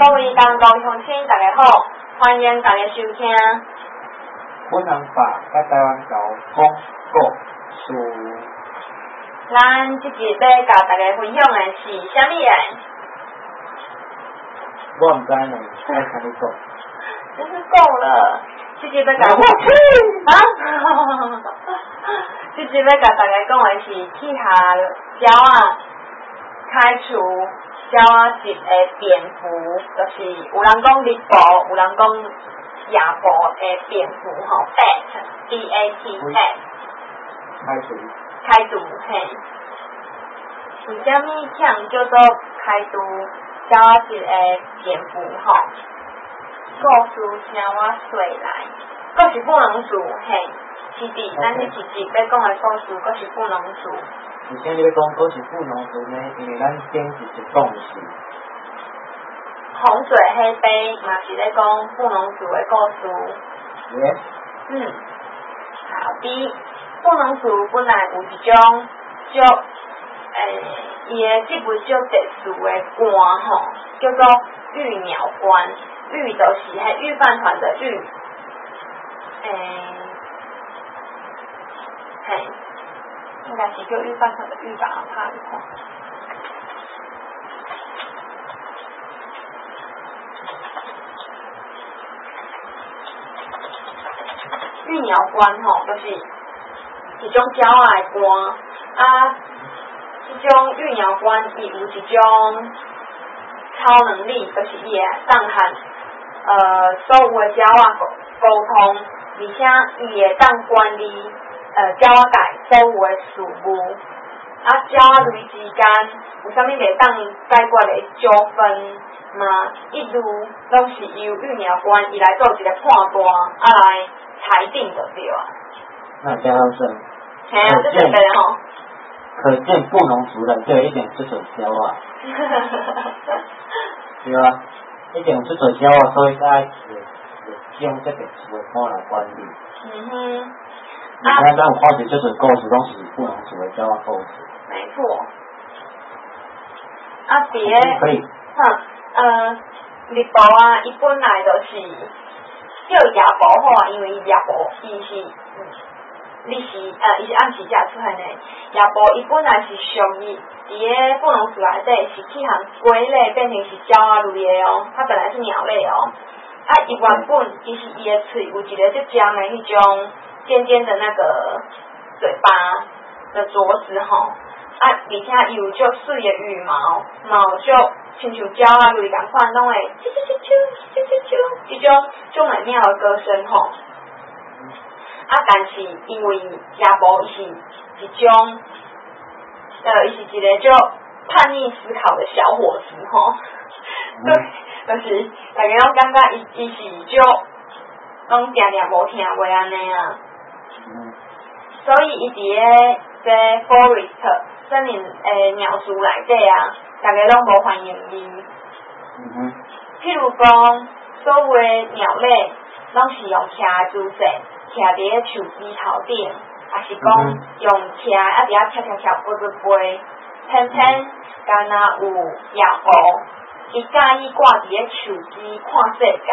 各位同道乡亲，大家好，欢迎大家收听。 本人把甲台湾交讲故事。 咱这集要甲大家分享的是啥物诶？ 我唔知呢，爱看你讲。 真是够了，这集要甲我啊！这集要甲大家讲的是去下鸟啊开除鸟一个蝙蝠，就是有人讲日报，有人讲夜报的蝙蝠吼 ，bat，bat，bat，开除嘿。为虾米强叫做开除鸟一个蝙蝠吼？故事请我随来，佫是不能做嘿。是的，咱这一集要讲的故事，佫是不能做。 为啥你要讲佫是不能做呢？因为咱顶一集讲是洪水黑杯，嘛是咧讲不能做的故事。 Yes。 好的，不能做本来有一种伊的这本足特殊的官吼，叫做御鸟官。御就是迄御饭团的御，嘿，应该是叫御饭团的御吧，我拍一看。御鸟官吼，就是一种鸟仔的官啊，这种御鸟官伊有一种超能力，就是伊会当和所有的鸟仔沟通，而且伊会当管理鸟仔界所有的事务。啊，鸟仔类之间有啥物袂当解决的纠纷嘛？一路拢是由御鸟官伊来做一个判断，啊来裁定就对啊。 那加上是。 嘿啊，这就对吼。 可见不能除的就一点这种鸟啊。对啊。一定出做鸟啊，所以该用这个词的话来管理。你看，咱有看到这种故事，拢是不能做的鸟啊故事。 没错。啊， 可以。 日报啊，伊本来就是叫夜报好啊，因为夜报伊是伊是暗时才出现的。夜报伊本来是属于伊个不能属内底是去含龟类变成是鸟仔类的哦，它本来是鸟类哦。啊，伊原本其实伊的喙有一个就尖的迄种尖尖的那个嘴巴的镯子吼，啊，而且伊有足水的羽毛，就亲像鸟仔类共款，拢会啾啾啾啾啾啾啾，一种美妙的歌声吼。啊，但是因为夜报伊是一种，伊是一个叫叛逆思考的小伙子吼，对，就是大家拢感觉伊是就拢定定无听话安尼啊，所以伊伫个 forest 森林鸟属内底啊，大家拢无欢迎伊。譬如讲，所有的鸟类拢是用徛的姿势。徛伫个树枝头顶，也是讲用徛啊伫遐徛飞，偏偏敢若有夜报，伊介意挂伫个树枝看世界。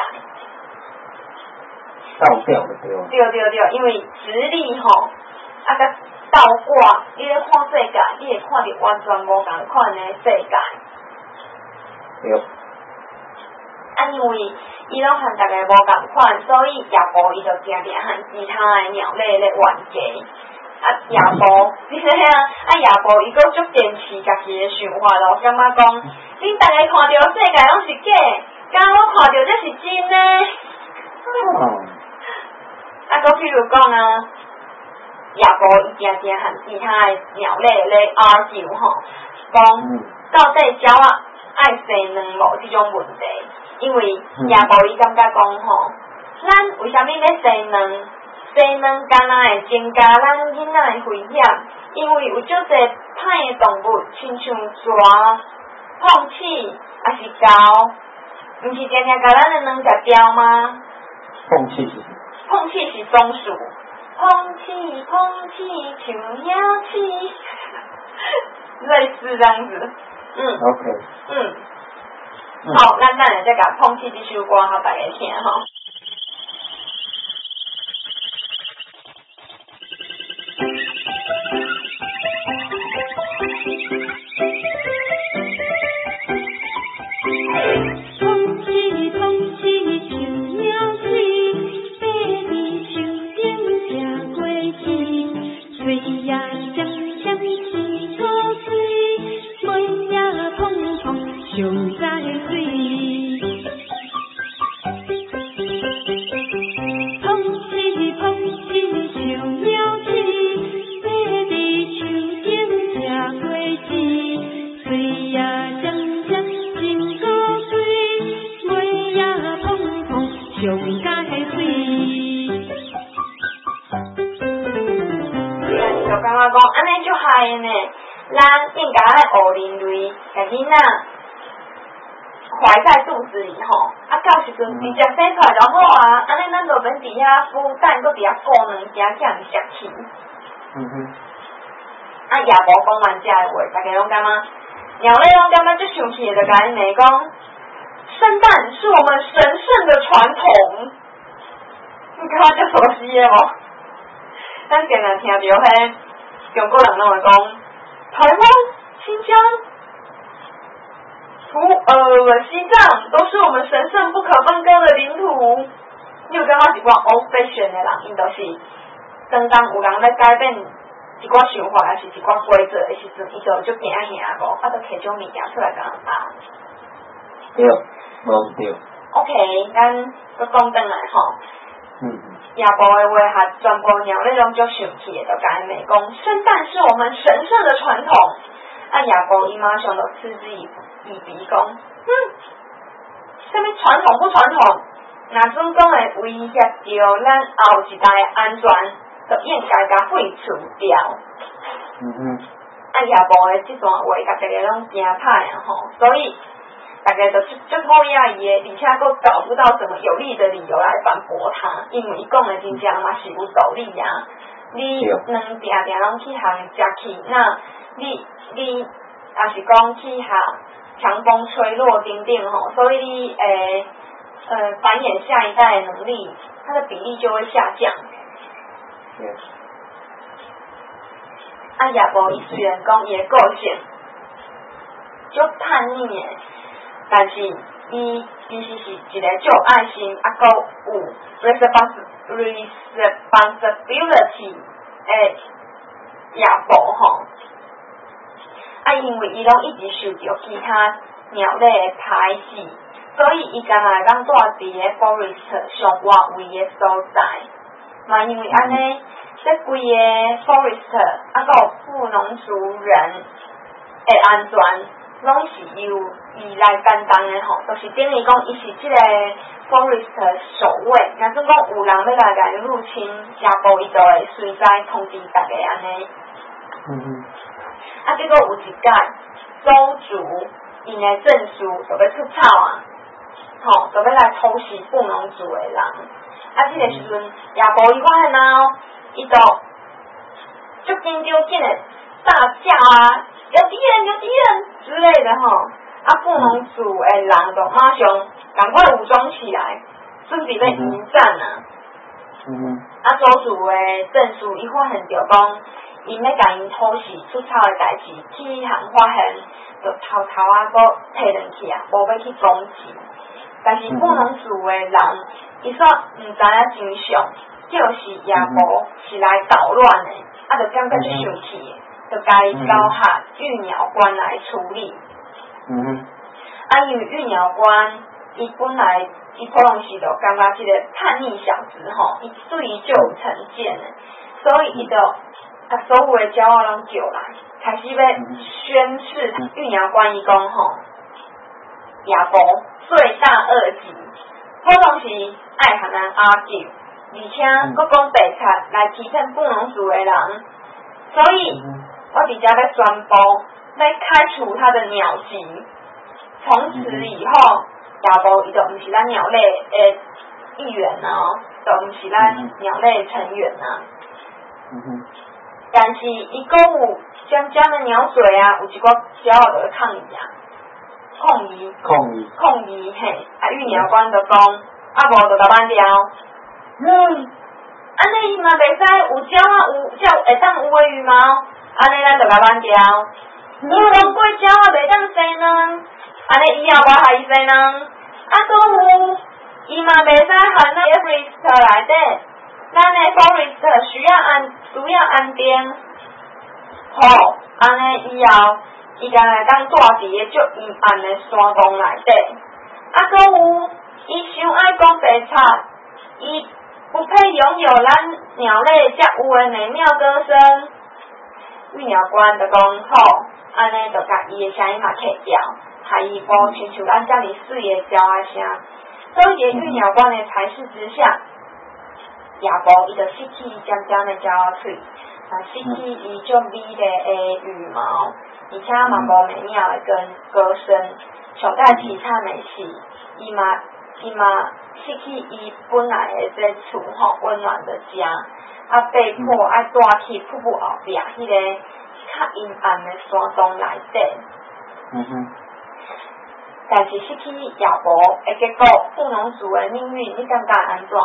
倒吊的对。 对，因为直立吼，啊甲倒挂，你咧看世界，你会看到完全无共款的世界。 对。 啊，因为伊拢和大家无共款，所以夜报伊就定定和其他的鸟类咧冤家。啊，夜报，你知影？啊，夜报伊阁足坚持家己的想法咯，感觉讲，恁大家看到世界拢是假，敢我看到这是真呢？啊，阁譬如讲啊，夜报伊定定和其他的鸟类咧 argue 吼，讲到底鸟仔爱生卵无这种问题。因为夜报伊感觉讲吼，咱为虾米咧生卵？生卵敢若会增加咱囡仔的危险，因为有足侪歹的动物，亲像蛇、碰齿，还是狗，毋是常常甲咱的卵食掉吗？ 碰齿是？ 碰齿是松鼠，碰齿像牙齿，类似这样子。 OK。 好，咱等下再甲碰起这首歌，互大家听吼。咱应该爱学人类，甲囡仔怀在肚子里吼，到时阵直接生出来就好啊。安尼咱就免伫遐孵蛋，搁伫遐顾两家叫人食气。也无讲完这个话，大家拢感觉鸟类拢感觉最生气的，就甲因妹讲，生蛋是我们神圣的传统。你感觉足熟悉的无？咱经常听到迄中国人拢会讲。台湾、新疆、西藏都是我们神圣不可分割的领土。你有感觉一寡 old fashion 的人，因就是当有人咧改变一寡想法，还是一寡规则的时阵，伊就足惊吓无，就摕种物件出来甲人打。 对，无对。 OK， 咱搁讲转来吼。亚伯的话下全部鸟类拢足生气的，就甲因妹讲，生蛋是我们神圣的传统。亚伯伊马上就嗤之以鼻讲，什么传统不传统？若准讲会威胁到咱后一代的安全，就应该甲废除掉。亚伯的这段话，甲大家拢惊歹吼，所以。大家就讨厌伊的，而且佫找不到什么有力的理由来反驳他，因为伊讲的真正嘛是有道理啊。你两定定拢去学食气，那你也是讲去学强风吹落等等吼，所以你繁衍下一代的能力，它的比例就会下降。亚伯伊虽然讲伊的个性足叛逆的。但是，伊其实是一个足有爱心，佫有 responsibility 的亚伯吼。因为伊拢一直受到其他鸟类的排挤，所以伊敢若当住伫个 forest 上外围的所在。嘛，因为安尼，这规个 forest 佫有富农族人的安全。拢是由伊来担当的吼，就是等于讲，伊是即个 forest 守卫。若准讲有人要来甲伊入侵，亚伯伊就会随在通知大家安尼。结果有一届，州族因的证书就要出草啊，就要来偷袭布农族的人。即个时阵，亚伯伊发现哦，伊就足紧张紧的大叫啊！有敌人之类的吼，布农族的人就马上赶快武装起来，准备要迎战啊。州族的证书伊发现着讲，因要甲因偷袭出草的代志，去人发现，就偷搁摕转去啊，无要去攻击。但是布农族的人，伊煞毋知影真相，就是亚伯是来捣乱的，就感觉就生气。就该交下育鸟官来处理。因为育鸟官，伊本来伊可能是就感觉这个叛逆小子吼，伊对伊就有成见的，所以伊就把所有的鸟仔拢叫来，开始要宣示育鸟官伊讲吼，亚伯罪大恶极，可能是爱和人argue，而且佫讲白贼来欺骗布农族的人，所以。我直接要宣布，要开除他的鸟籍。从此以后，亚伯伊就不是咱鸟类的一员哦，就不是咱鸟类成员啊。但是伊讲有将的鸟嘴啊，有一个鸟仔就抗议啊。 控议嘿，玉鸟官就讲，无就甲挽掉。安尼伊嘛袂使有鸟啊，有会当有诶羽毛，安尼咱就甲挽掉。你讲过鸟啊袂当生呢，安尼以后我害伊生呢。搁有伊嘛袂使含那 forest 内底，咱诶 forest 需要安定。好，安尼以后伊敢会当住伫个足阴暗诶山洞内底。搁有伊伤爱讲白菜，伊不配拥有咱鸟类遮有诶美妙歌声。玉鸟官就讲好，安尼就甲伊诶声音嘛摕掉，害伊无亲像咱遮尔水诶鸟仔声。所以玉鸟官诶才是之下，夜晡伊就失去伊尖尖诶鸟仔喙，失去伊足美丽诶羽毛，而且嘛无美妙诶歌声。上盖其他的是，伊嘛失去伊本来的这厝吼温暖的家，被迫爱住去瀑布后壁迄个较阴暗的山洞内底。但是失去夜晡的结果，布农族的命运，你感觉安怎？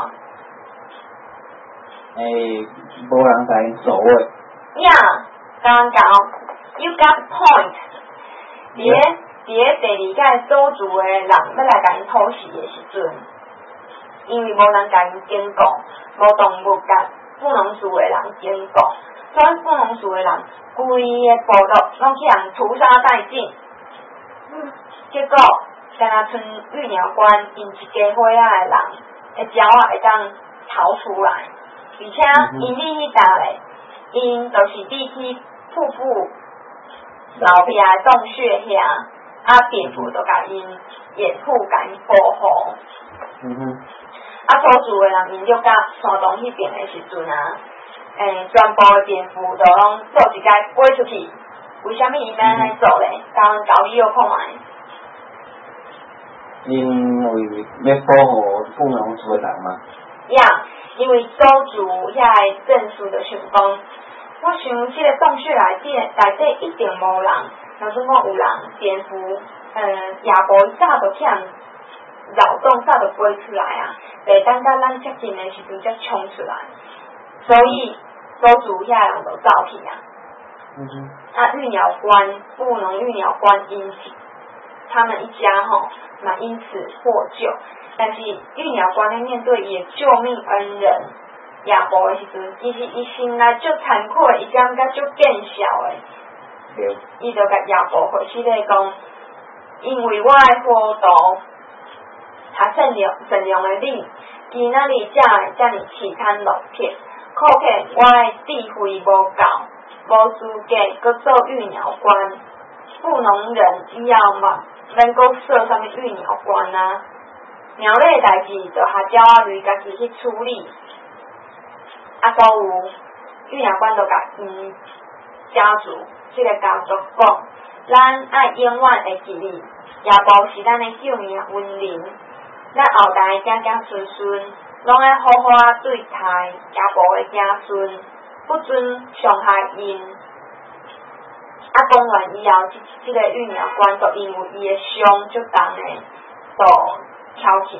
无人甲因守卫。 刚刚 ，you got point。伫个第二届祖族的人要来甲因讨食的时阵，因为无人甲因经过，无动物甲布农族的人经过，所以布农族的人规个部落拢去人屠杀殆尽。结果，敢若剩玉鸟关因一家伙仔的人，会鸟仔会当逃出来，而且因哩迄搭咧，因就是伫去瀑布老壁的洞穴遐。蝙蝠就甲因掩护，甲因保护。土著的人因就甲山洞迄边的时阵全部的蝙蝠就拢做一摆飞出去。为虾米伊要安尼做咧？交你有看卖。 因为要保护布农族的人嘛。 因为土著遐个证书就想讲，我想即个洞穴内底一定无人。若算讲有人，蝙蝠，夜晡伊早就去人扰动，早就飞出来啊，袂等到咱接近的时阵才冲出来，所以土著遐人就走去啊。玉鸟关，布农玉鸟关他们一家嘛因此获救，但是玉鸟关咧面对伊的救命恩人，夜晡的时阵，其实伊心内足惭愧，伊感觉足见笑的。伊就甲夜晡回去咧讲，因为我的活动，他善良的你，今仔日才会遮尔凄惨落魄，可见我的智慧无够，无资格搁做玉鸟官。布农人以后嘛，免搁设啥物玉鸟官啊，鸟类代志就下鸟仔类家己去处理。搁有玉鸟官就甲家族。这个家族讲，咱爱永远会记哩，夜晡是咱的救命恩人，咱后代子子孙孙，拢爱好好对待夜晡的子孙，不准伤害因。讲完以后，这个玉鸟官就因为伊的伤就重的，就挑起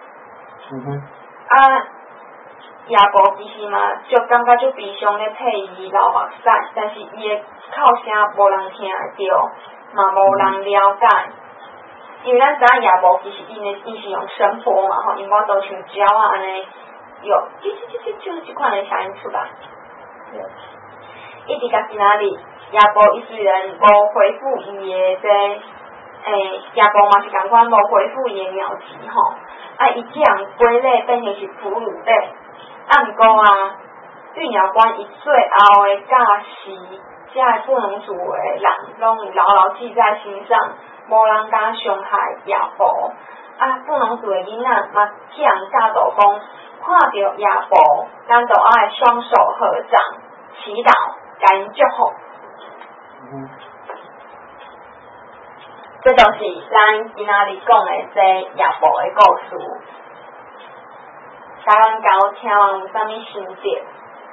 夜晡其实嘛，就感觉就悲伤咧，替伊流目屎，但是伊的哭声无人听得到，嘛无人了解。因为咱知影夜晡其实伊是用声波嘛因我都像鸟仔安尼，有这款的声音出来。一直到今仔日，夜晡伊虽然无回复伊的夜晡嘛是共款无回复伊的鸟击伊这样归类变成是哺乳类。毋过玉鸟关伊最后的假时，遮个布农族的人拢有牢牢记在心上，无人敢伤害夜晡。布农族的囡仔嘛去人教导讲，看到夜晡，咱就爱双手合掌，祈祷，甲因祝福。这就是咱今仔日讲的这夜晡的故事。甲咱交听完有啥物心得？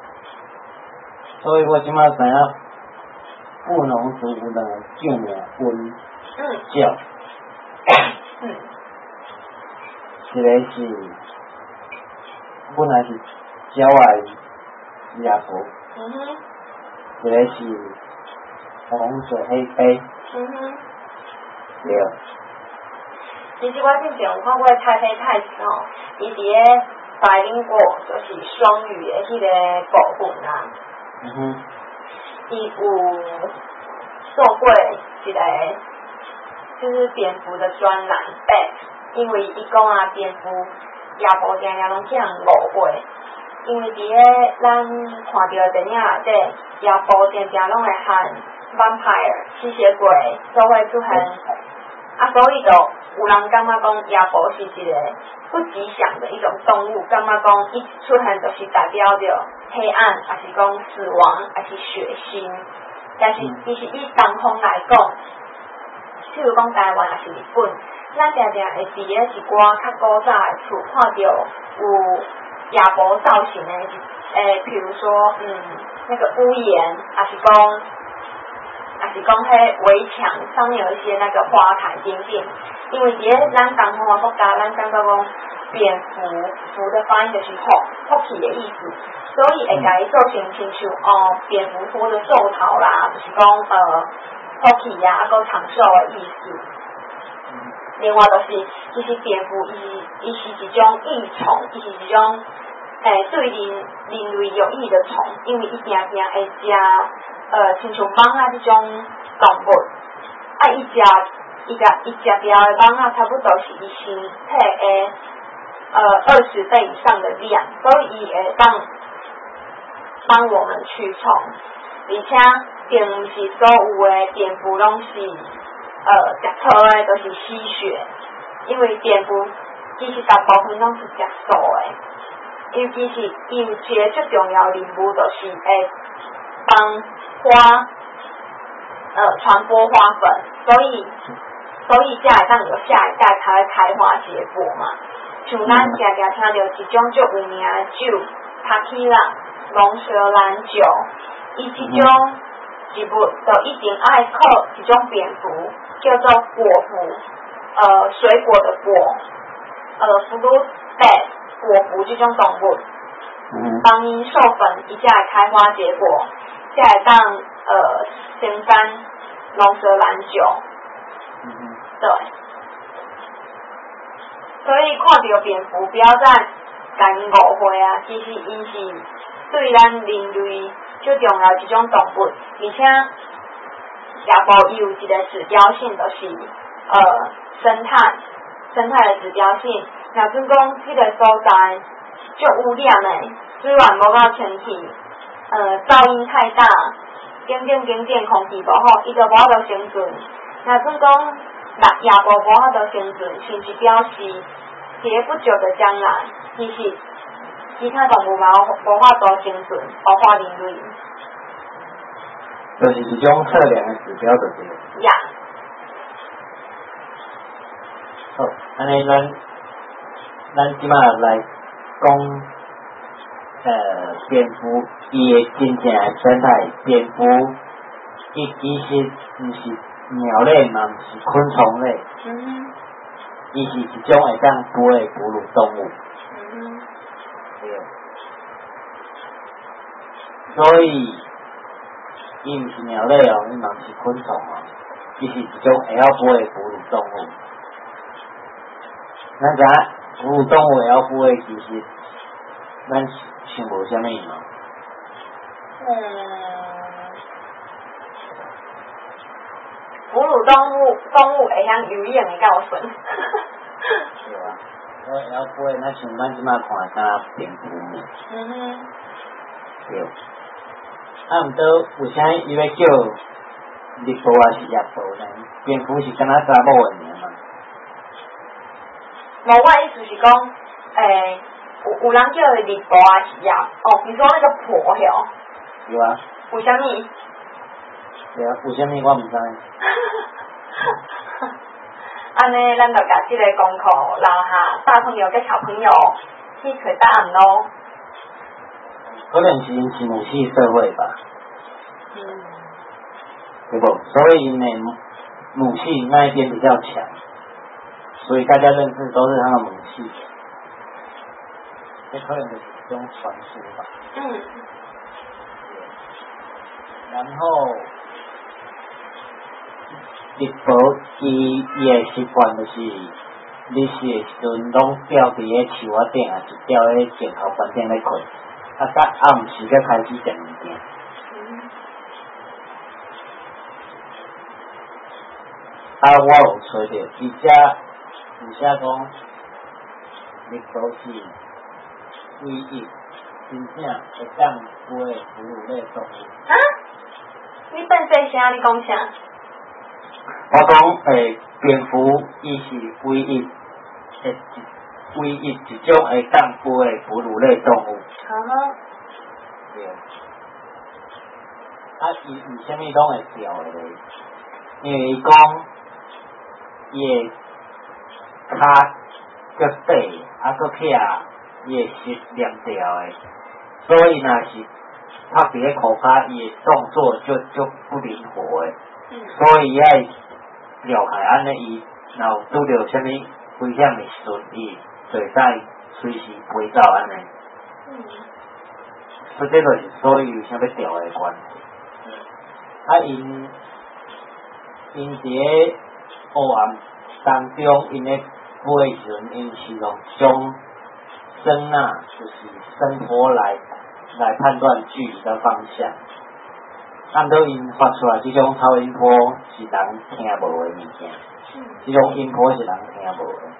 所以我即摆知影布农族有两个救命恩叫， 一个是本来是鸟的夜婆，一个是红水黑杯，对。 其实我之前有看过太子吼，伊伫个百灵果就是双语的迄个部分啊。伊有做过一个就是蝙蝠的专栏因为伊讲啊，蝙蝠夜晡定定拢去人误会，因为伫个咱看到的电影内底，夜晡定定拢会和 vampire 吸血鬼做伙出现，所以就有人感觉讲夜晡是一个不吉祥的一种动物，感觉讲伊出现就是代表着黑暗，还是讲死亡，还是血腥。但是其实以东方来讲，譬如讲台湾还是日本，咱常常会伫个一寡较古早的厝看到有夜晡造型的，譬如说那个屋檐，还是讲迄围墙上面有一些那个花台点点。因为伫个咱东方的国家，咱感觉讲蝙蝠的发音就是福气的意思，所以会甲伊做成亲像蝙蝠拖着寿桃啦，就是讲福气啊，还有长寿的意思。另外就是其实蝙蝠伊是一种益虫，伊是一种对人类有益的虫，因为伊定定会食亲像蚊啊这种动物，伊食掉的蚊啊，差不多是伊身体的20倍以上的量，所以伊会帮我们驱虫，而且并不是所有的蝙蝠拢是食草的，都是吸血，因为蝙蝠其实大部分拢是食素的，尤其是伊有一个最重要的任务，就是会帮花传播花粉，所以才会当有下一代才会开花结果嘛。像咱常常听到一种最有名的酒 ，Tequila 龙舌兰酒，伊这种植物就一定爱靠一种蝙蝠，叫做果蝠，水果的果，fruit bat 果蝠这种动物，帮因授粉，伊才会开花结果，才会当生产龙舌兰酒。对，所以看到蝙蝠不要再甲因误会啊！其实伊是对咱人类最重要一种动物，而且夜晡伊有一个指标性，就是生态的指标性。若准讲迄个所在足污染的，水源无够清气，噪音太大，点空气无好，伊就无法度生存。若准讲夜晡无法度生存，甚至表示一个不久的将来，其实其他动物无法度生存，包括人类。 就是一种测量的指标，就是。 呀。 好，安尼咱即马来讲，蝙蝠伊的真正的生态，蝙蝠伊其实毋是鸟类嘛，毋是昆虫类，伊是一种会当飞的哺乳动物。对。所以伊毋是鸟类哦，伊嘛毋是昆虫哦，伊是一种会晓飞的哺乳动物。咱知影哺乳动物会晓飞的，其实咱想无啥物嘛。 哺乳动物会晓游泳的较顺。 对啊，所以会晓飞，咱像咱即马看敢蝙蝠呢。对。毋过为啥伊要叫日晡还是夜晡呢？蝙蝠是敢若查某的名嘛？ 无，我意思是讲，有人叫日晡还是夜？你说那个婆哟？ 对啊。 为什么？ 对啊，为什么我毋知？ 安尼，咱就甲这个功课留下，大朋友跟小朋友去找答案咯。 可能是因是母系社会吧。对不？所以因的母系那一边比较强。 所以大家认识都是他的母系。这可能就是一种传说吧。然后日本伊的习惯就是，日时的时阵拢吊伫个树仔顶，啊是吊喺镜头饭店咧困，啊到暗时才开始食物件。我有找到，伊遮有写讲，日本是唯一真正会当飞的哺乳类动物。 你笨细声，你讲啥？ 我讲蝙蝠伊是唯一一种会当飞的哺乳类动物。对。伊为虾米拢会掉的咧？因为伊讲伊个骹脚底搁撇伊个膝连掉的，所以若是拍伫个裤骹，伊个动作就不灵活的。所以爱了解安尼，伊若有拄着虾米危险的时阵，伊就会使随时飞走安尼。所以这就是所以为啥要调的关系。因伫个黑暗当中，因咧飞时阵，因是用将声就是声波来判断距离的方向。按照因发出来，这种超音波是人听无的物件，这种音波是人听无的。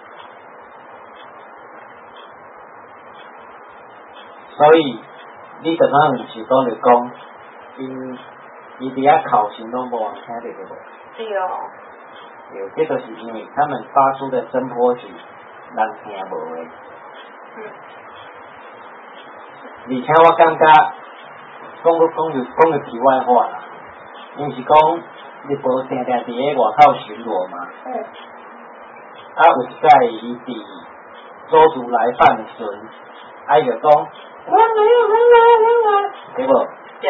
所以你刚刚有时讲就讲，伊伫遐考试拢无人听到，对无？ 对哦。 对，这就是因为他们发出的声波是人听无的。而且我感觉。讲个题外话啦，因是讲日本定定伫个外口巡逻嘛。有一摆伊伫周族来访的时阵，伊就讲，对无？ 对。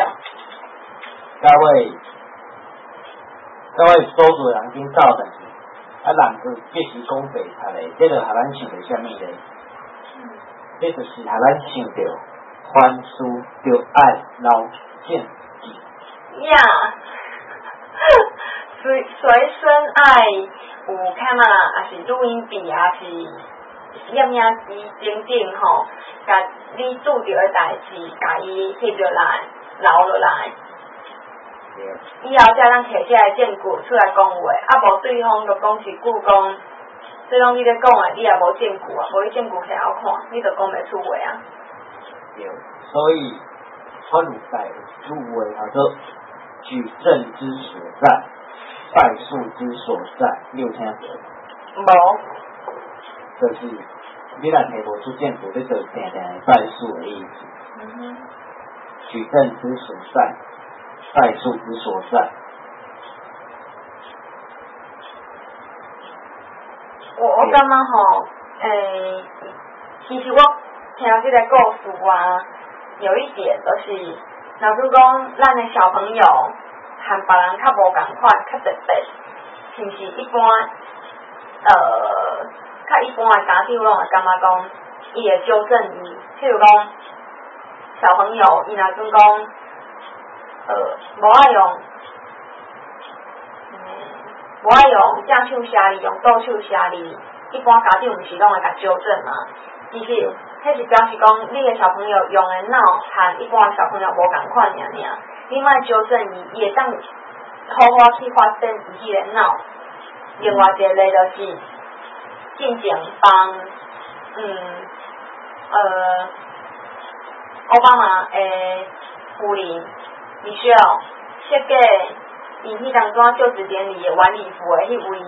到尾周族人经走转去，人就继续讲白贼嘞，这就互咱想着啥物咧？这就是互咱想着。宽恕就爱老见呀，随身爱有看嘛，也是录音笔，也是影机等等吼，甲你拄着的代志，甲伊翕落来，留落来。以后才咱摕起来证据出来讲话，无对方就讲是故讲，这种你咧讲的，你也无证据啊，无你证据起好看，你就讲袂出话啊。 对，所以我有在入围叫做举证之所在，败诉之所在，你有听过？ 无。 就是你若摕无出证据，你就定定败诉的意思。举证之所在，败诉之所在。 我感觉吼，其实我。听这个故事啊，有一点就是，老师讲，咱的小朋友和别人较无共款，较特别，是不是一般？较一般的家长拢会感觉讲，伊会纠正伊，譬如讲，小朋友伊若准讲，无爱用正手写字，用倒手写字，一般家长毋是拢会甲纠正嘛？其实，迄是表示讲，你的小朋友用的脑和一般的小朋友无共款尔。你莫纠正伊会当好好去发展伊个脑。另外一个例就是进前帮奥巴马的夫人Michelle设计伊迄当中就职典礼的晚礼服的迄位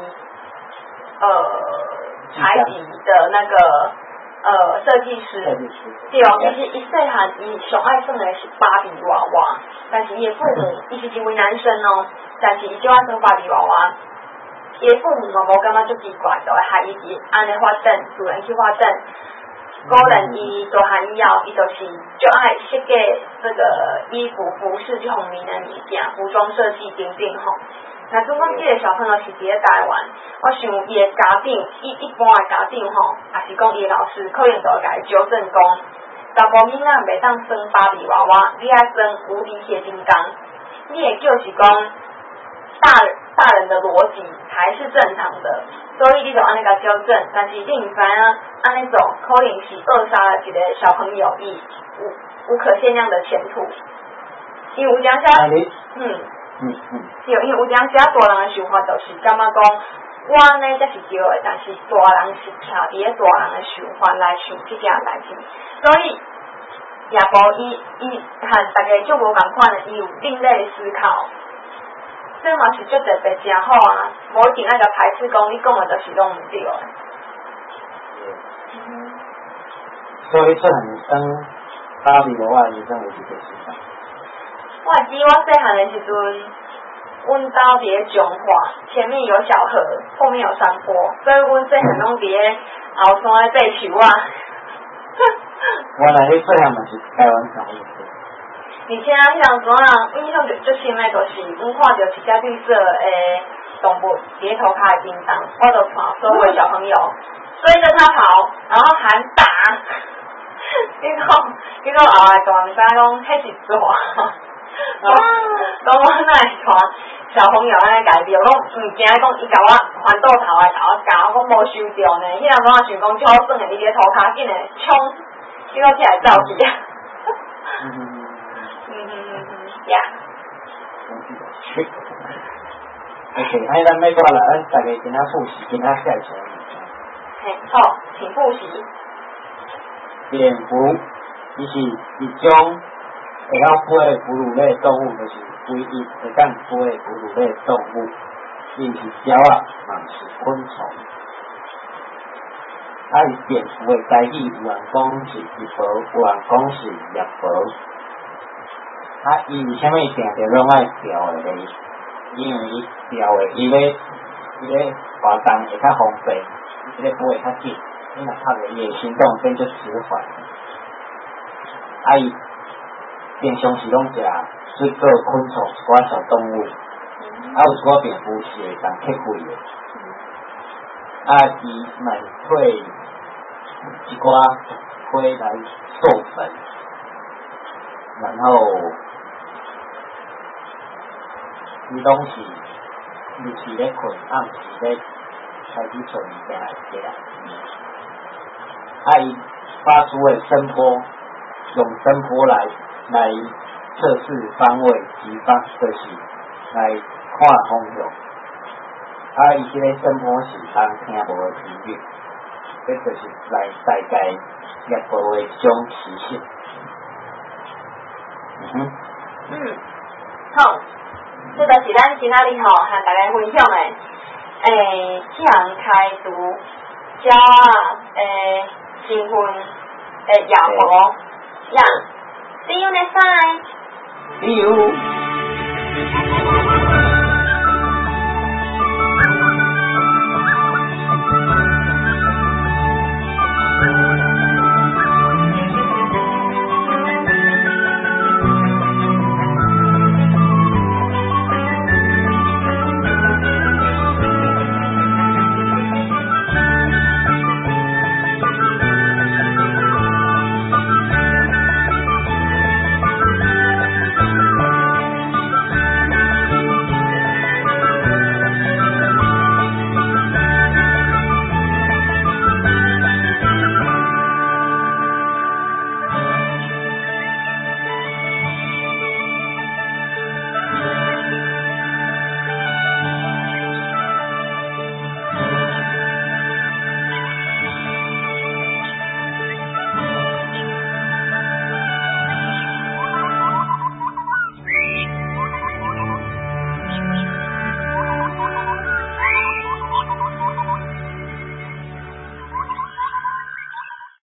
台籍的那个。设计师，对哦，其实一细汉伊上爱耍的是芭比娃娃，但是伊的父母，伊是一位男生哦，但是伊就爱耍芭比娃娃，伊的父母嘛无感觉足奇怪，就会害伊是安尼发展，自然去发展。果然伊大汉以后，伊就是就爱设计这个衣服、服饰这方面的物件，服装设计等等吼。 若总讲即个小朋友是伫咧台湾，我想伊的家长，一般的家长吼，也是讲伊的老师可能就会甲伊纠正讲，查甫囡仔袂当生芭比娃娃，你爱生无敌铁金刚。你的就是讲大人的逻辑还是正常的，所以你就安尼甲纠正。但是你毋知啊，安尼做可能是扼杀了一个小朋友以无可限量的前途。因为有当时对，因为有当时大人的想法就是感觉讲，我安尼才是对的，但是大人是徛伫咧大人的想法来想这件代志，所以也无伊和大家就无共款的，伊有另类的思考，这嘛是足特别真好啊！无一定爱甲排斥讲，你讲的就是拢毋对的。 所以这很生芭比娃娃，你认为是个思想？ 我记我细汉的时阵，阮家伫咧中华，前面有小河，后面有山坡，所以阮细汉拢伫咧后山咧爬树啊。 原来你这样嘛是台湾产物。 而且啊，迄阵阵啊，印象最深的就是阮看到一只绿色的动物伫咧涂骹的叮当，我就带所有的小朋友追着它跑，然后喊打。结果后来大毋知讲迄是蛇。讲我哪会带小朋友安尼家己，我讲毋惊讲伊甲我翻倒头来甲我咬，我无收着呢。迄阵阵我想讲超耍的，伊咧涂骹紧诶冲，结果起来走去。呀。 OK， 咱要过来，咱大家今仔复习，今仔下集。 嘿，好，请复习。 蝙蝠，伊是一种会晓飞的哺乳类动物，就是唯一会当飞的哺乳类动物。伊是鸟啊，嘛是昆虫。伊蝙蝠的台语有人讲是一婆，有人讲是叶婆。伊为虾米定着拢爱钓的咧？因为伊钓的，伊咧活动会较方便，伊咧飞会较紧。你若拍着伊的行动变就迟缓。伊平常是拢食水果、昆虫、一寡小动物，有一寡蝙蝠是会当吸血的。伊买会一寡灰来授粉，然后伊拢是日时咧困，暗时咧开始做物件来食。伊发出的声波，用声波来测试方位及就是来看风向。伊这个声波是人听无的频率，这就是来大概叶婆的一种习性。 好，这就是咱今仔日吼和大家分享的，气象开除鸟啊，新婚叶婆呀。See you next time. See you.